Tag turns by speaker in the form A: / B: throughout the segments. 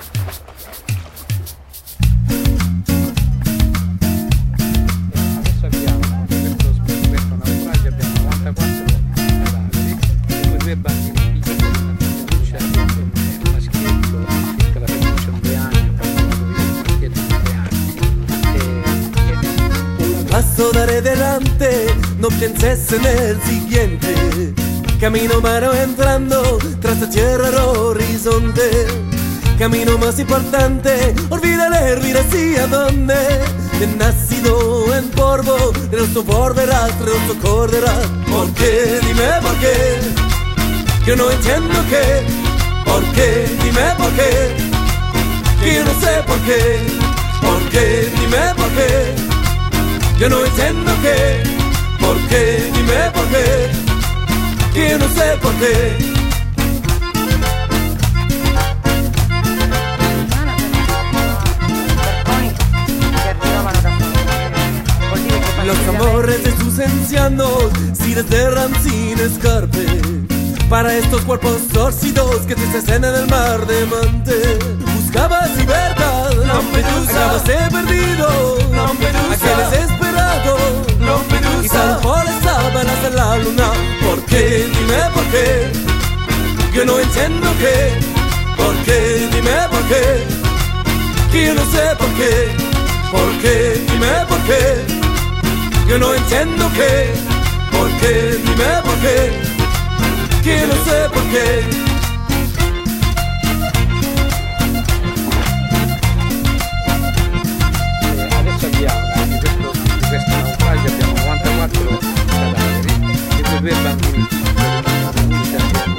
A: Adesso abbiamo questo naufragio, abbiamo 94 cadaveri e due bambini piccoli, una figlia e un maschietto, la figlia ha 2 anni, un maschietto di 3 anni.
B: Un paso daré adelante, no pienses en el siguiente. Camino mano entrando, tras la tierra el horizonte. Camino más importante, olvídale, olvida hacia dónde. De nacido en polvo, de nuestro volverás, de nuestro corderás. ¿Por qué? Dime por qué. Yo no entiendo qué. ¿Por qué? Dime por qué. Que yo no sé por qué. ¿Por qué? Dime por qué. Yo no entiendo qué. ¿Por qué? Dime por qué. Que yo no sé por qué. Los amores de sus ancianos si desterran sin escarpe. Para estos cuerpos torcidos que te cesen en el mar de Mante. Buscabas libertad, Lampedusa. Acabas perdido, Lampedusa. Aquel desesperado, Lampedusa. Y tal por sábanas en la luna. ¿Por qué? Dime por qué. Yo no entiendo qué. ¿Por qué? Dime por qué. Que yo no sé por qué. ¿Por qué? Dime por qué. Yo no entiendo qué. ¿Por qué? Dime por qué. Que yo no sé por qué.
A: Adesso abbiamo di questo naufragio abbiamo 94 cadaveri e due bambini piccoli, una figlia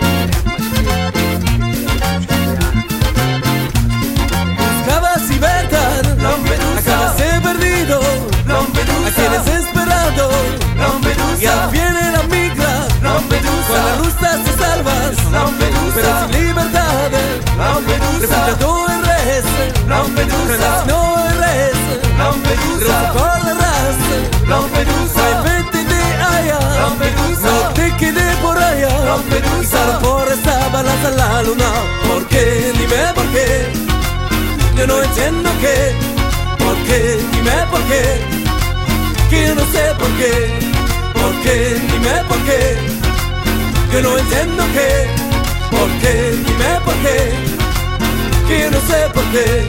B: Buscabas libertad, Lampedusa. Acabas perdido, Lampedusa. Aquel desesperado, Lampedusa. Y al viene la migra, Lampedusa. Con la luz te salvas, Lampedusa. Pero sin libertad, Lampedusa. Refugiado eres, Lampedusa. No eres, Lampedusa. Recordarás, Lampedusa. Vete de allá, Lampedusa. No te quede por allá, Lampedusa. Por esta balanza la luna. ¿Por qué? Dime por qué. Yo no entiendo qué. ¿Por qué? Dime por qué. Que yo no sé por qué. ¿Por qué? Dime por qué. Yo no entiendo qué. ¿Por qué? Dime por qué. Que yo no sé por qué.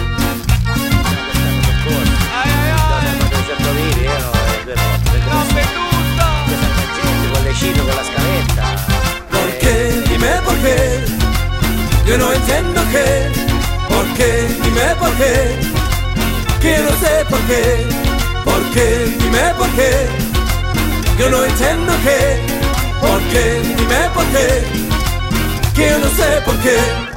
B: ¿Por qué? Dime por qué. Yo no entiendo qué. ¿Por qué? Dime por qué. Que yo no sé por qué. ¿Por qué? Dime por qué. Yo no entiendo qué. ¿Por qué? Dime por qué. Que yo no sé por qué.